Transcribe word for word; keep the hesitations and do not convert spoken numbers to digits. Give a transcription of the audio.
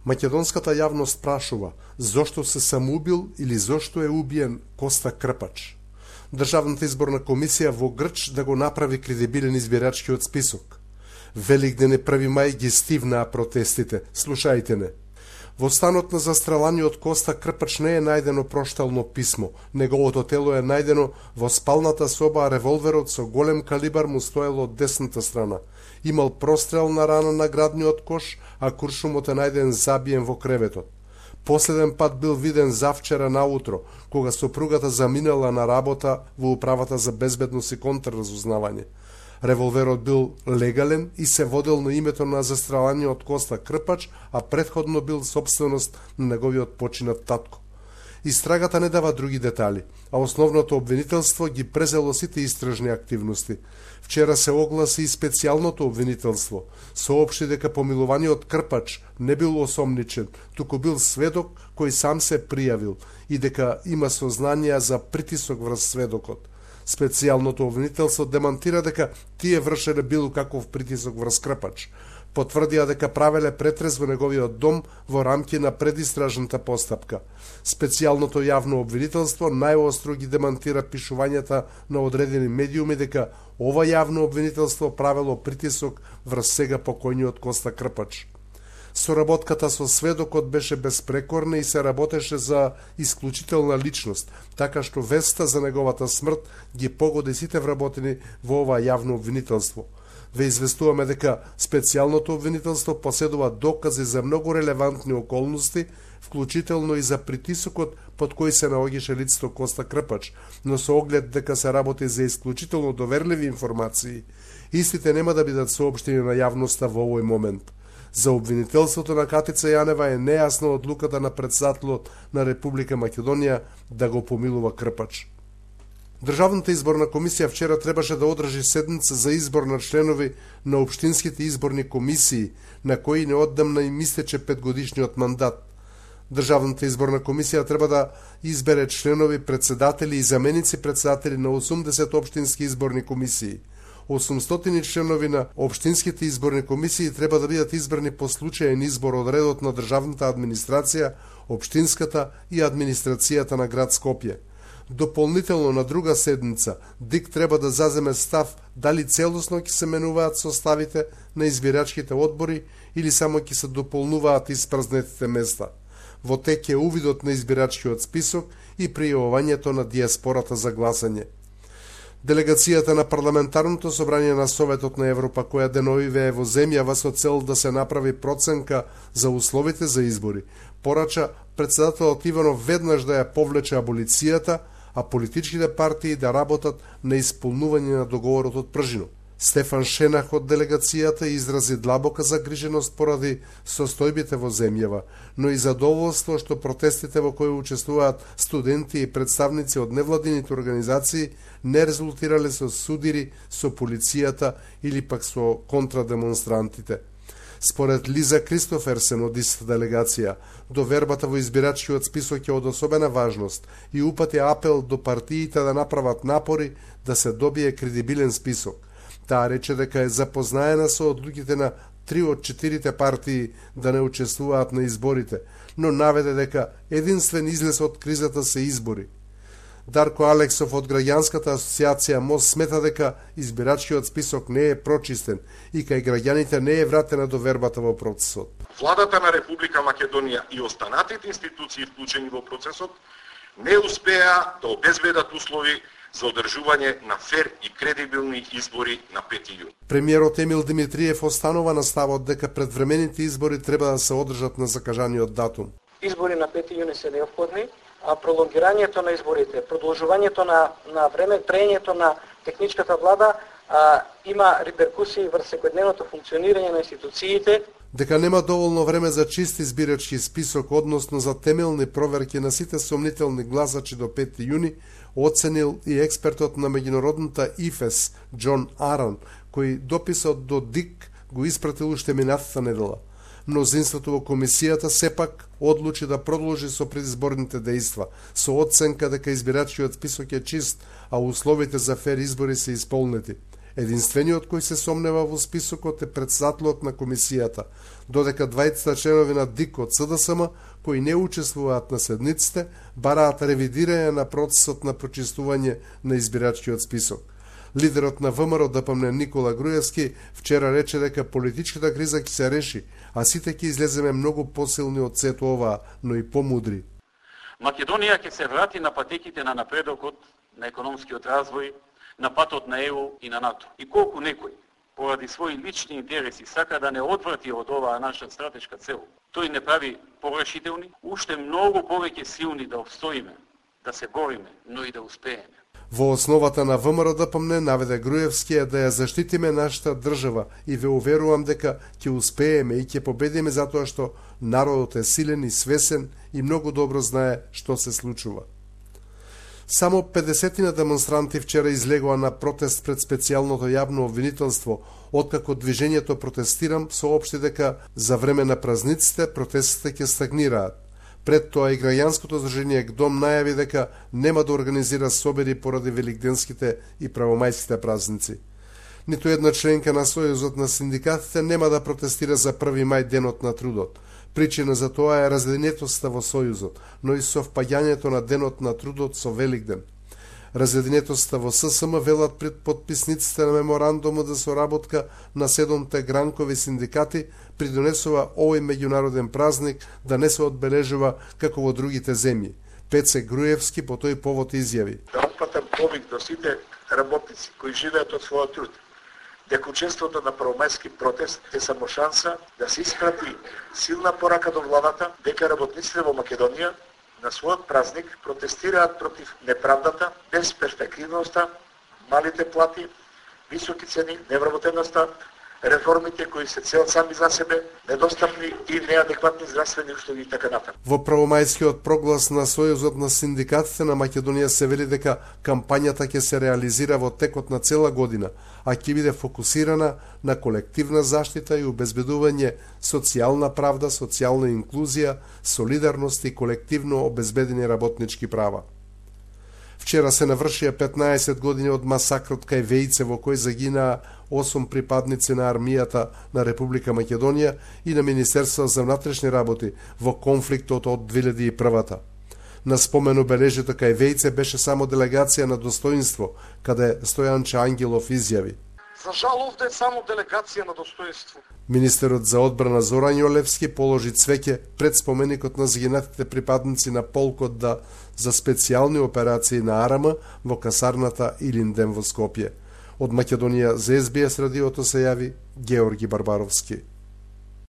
Македонската јавност прашува зошто се самоубил или зошто е убиен Коста Крпач. Државната изборна комисија во Грч да го направи кредибилен избирачкиот список. Великден е први мај ги стивнаа протестите. Слушајте не. Во станот на застреланиот Коста Крпач не е најдено проштално писмо. Неговото тело е најдено во спалната соба, а револверот со голем калибар му стоело од десната страна. Имал прострелна рана на градниот кош, а куршумот е најден забиен во креветот. Последен пат бил виден завчера наутро, кога сопругата заминала на работа во управата за безбедност и контрразузнавање. Револверот бил легален и се водел на името на застреланиот Коста Крпач, а претходно бил собственост на неговиот починат татко. Истрагата не дава други детали, а основното обвинителство ги презело сите истражни активности. Вчера се огласи и специјалното обвинителство. Соопшти дека помилуваниот Крпач не бил осомничен, туку бил сведок кој сам се пријавил и дека има сознанија за притисок врз сведокот. Специјалното обвинителство демантира дека тие вршеле било каков притисок врз Крпач. Потврдија дека правеле претрез во неговиот дом во рамки на предистражната постапка. Специјалното јавно обвинителство најостро ги демантира пишувањата на одредени медиуми дека ова јавно обвинителство правело притисок врз сега покојниот Коста Крпач. Соработката со сведокот беше безпрекорна и се работеше за исклучителна личност, така што веста за неговата смрт ги погоди сите вработени во ова јавно обвинителство. Ве известуваме дека специјалното обвинителство поседува докази за многу релевантни околности, вклучително и за притисокот под кој се наоѓаше лицето Коста Крпач, но со оглед дека се работи за исклучително доверливи информации, истите нема да бидат соопштени на јавноста во овој момент. За обвинителството на Катица Јанева е нејасна одлуката на претседателот на Република Македонија да го помилува Крпач. Државната изборна комисија вчера требаше да одржи седница за избор на членови на општинските изборни комисии, на кои неодамна им истече петгодишниот мандат. Државната изборна комисија треба да избере членови, председатели и заменици председатели на осумдесет општински изборни комисии. осумстотини членови на општинските изборни комисии треба да бидат избрани по случаен избор од редот на државната администрација, општинската и администрацијата на град Скопје. Дополнително на друга седница, ДИК треба да заземе став дали целосно ќе се менуваат составите на избирачките одбори или само ќе се дополнуваат испразнетите места. Во тек е увидот на избирачкиот список и пријавувањето на диаспората за гласање. Делегацијата на Парламентарното собрание на Советот на Европа, која деновиве е во земјава со цел да се направи проценка за условите за избори, порача председателот Иванов веднаш да ја повлече аболицијата, а политичките партии да работат на исполнување на договорот од Пржино. Стефан Шенах од делегацијата изрази длабока загриженост поради состојбите во земјава, но и задоволство што протестите во кои учествуваат студенти и представници од невладините организации не резултирале со судири со полицијата или пак со контрадемонстрантите. Според Лиза Кристоферсен од истата делегација, довербата во избирачкиот список е од особена важност и упати апел до партиите да направат напори да се добие кредибилен список. Таа рече дека е запознаена со одлуките на три од четирите партии да не учествуваат на изборите, но наведе дека единствен излез од кризата се избори. Дарко Алексов од граѓанската асоциација МОС смета дека избирачкиот список не е прочистен и кај граѓаните не е вратена довербата во процесот. Владата на Република Македонија и останатите институции вклучени во процесот не успеа да обезбедат услови за одржување на фер и кредибилни избори на пети јуни. Премиерот Емил Димитриев останува на ставот дека предвремените избори треба да се одржат на закажаниот датум. Избори на пети јуни се неопходни, а пролонгирањето на изборите, продолжувањето на на време, траењето на техничката влада а, има реперкусии врз секојдневното функционирање на институциите. Дека нема доволно време за чист избирачки список, односно за темелни проверки на сите сомнителни гласачи до пети јуни, оценил и експертот на меѓународната ИФЕС Џон Аран, кој дописот до ДИК го испратил уште минатата недела. Мнозинството во комисијата сепак одлучи да продолжи со предизборните дејства, со оценка дека избирачкиот список е чист, а условите за фер избори се исполнети. Единствениот кој се сомнева во списокот е претседателот на комисијата, додека двајцата членови на ДИК од СДСМ, кои не учествуваат на седниците, бараат ревидирање на процесот на прочистување на избирачкиот список. Лидерот на ВМРО ДПМН Никола Груевски вчера рече дека политичката криза ќе се реши, а сите ќе излеземе многу посилни од сето ова, но и помудри. Македонија ќе се врати на патеките на напредокот, на економскиот развој, на патот на Е У и на НАТО. И колку некој, поради своји лични интереси, сака да не одврати од оваа наша стратешка цел, тој не прави порешителни, уште многу повеќе силни да обстоиме, да се бориме, но и да успееме. Во основата на ВМРО ДПМН наведе Груевски е да ја заштитиме нашата држава и ве уверувам дека ќе успееме и ќе победиме затоа што народот е силен и свесен и многу добро знае што се случува. Само педесетина демонстранти вчера излегоа на протест пред специјалното јавно обвинителство, откако движењето Протестирам соопшти дека за време на празниците протестите ќе стагнираат. Пред тоа и граѓанското здружение ГДОМ најави дека нема да организира собери поради великденските и правомајските празници. Ниту една членка на Сојузот на синдикатите нема да протестира за први мај денот на трудот. Причина за тоа е разединетоста во Сојузот, но и совпаѓањето на денот на трудот со Великден. Разединетоста во ССМ велат пред подписниците на меморандумот за соработка на седомте гранкови синдикати придонесува овој меѓународен празник да не се одбележува како во другите земји. Пеце Груевски по тој повод изјави: Да опатам повик до сите работници кои живеат од својот труд, дека учеството на првомајски протест е само шанса да се испрати силна порака до владата дека работниците во Македонија на својот празник протестираат против неправдата, безперспективноста, малите плати, високи цени, невработеноста, реформите кои се цел сами за себе, недостапни и неадекватни здравствени услуги и така натаму. Во правомајскиот проглас на Сојузот на синдикатите на Македонија се вели дека кампањата ќе се реализира во текот на цела година, а ќе биде фокусирана на колективна заштита и обезбедување социјална правда, социјална инклузија, солидарност и колективно обезбедени работнички права. Вчера се навршија петнаесет години од масакрот кај Вејце, во кој загинаа осум припадници на армијата на Република Македонија и на Министерство за внатрешни работи во конфликтот од две илјади и прва. На спомен обележето кај Вејце беше само делегација на достоинство, каде Стојанче Ангелов изјави: За жал овде е само делегација на достоинство. Министерот за одбрана Зоран Јолевски положи цвеќе пред споменикот на загинатите припадници на полкот да за специјални операции на А Р М во касарната Илинден во Скопје. Од Македонија за Ес Би Ес радиото се јави Георги Барбаровски.